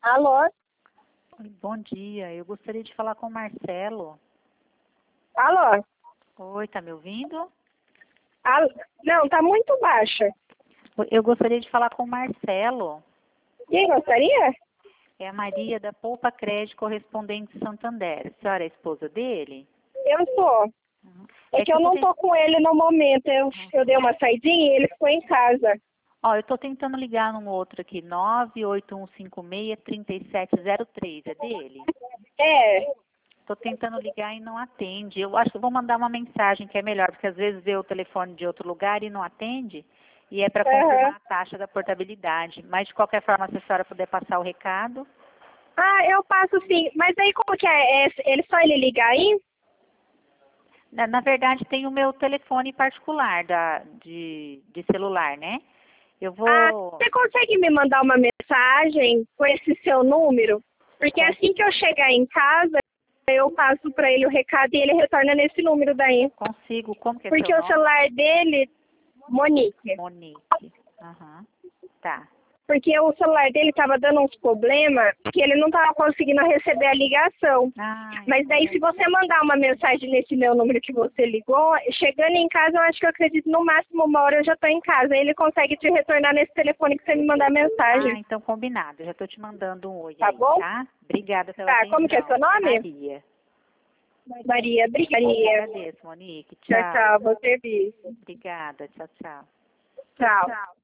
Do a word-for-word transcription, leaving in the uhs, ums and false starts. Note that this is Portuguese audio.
Alô? Oi, bom dia, eu gostaria de falar com o Marcelo. Alô? Oi, tá me ouvindo? Alô? Não, tá muito baixa. Eu gostaria de falar com o Marcelo. Quem gostaria? É a Maria da Poupa Crédito Correspondente Santander. A senhora é a esposa dele? Eu sou. Uhum. É, É que que eu eu tô não tent... tô com ele no momento. Eu, eu dei uma saidinha e ele ficou em casa. Ó, eu tô tentando ligar num outro aqui, nove oito um cinco seis, três sete zero três, é dele? É. Tô tentando ligar e não atende. Eu acho que eu vou mandar uma mensagem que é melhor, porque às vezes vê o telefone de outro lugar e não atende, e é para confirmar Uhum. a taxa da portabilidade. Mas de qualquer forma, se a senhora puder passar o recado. Ah, eu passo sim. Mas aí como que é? É ele só ele ligar aí? Na, na verdade, tem o meu telefone particular da, de, de celular, né? Eu Ah, vou... você consegue me mandar uma mensagem com esse seu número? Porque Cons assim que eu chegar em casa, eu passo para ele o recado e ele retorna nesse número daí. consigo. Como que é seu Porque o nome? celular dele, Monique. Monique. Aham. Tá. Porque o celular dele estava dando uns problemas que ele não estava conseguindo receber a ligação. Ah, Mas daí, se você mandar uma mensagem nesse meu número que você ligou, chegando em casa, eu acho que eu acredito no máximo uma hora eu já estou em casa. Aí ele consegue te retornar nesse telefone que você me mandar ah, mensagem. então combinado. Já estou te mandando um oi Tá aí, bom? tá? Obrigada pela Tá, como que é seu atenção. nome? Maria. Maria, Eu que obrigada. agradeço, Monique. Tchau, Tchau. tchau, bom serviço. Obrigada. Tchau, tchau. Tchau.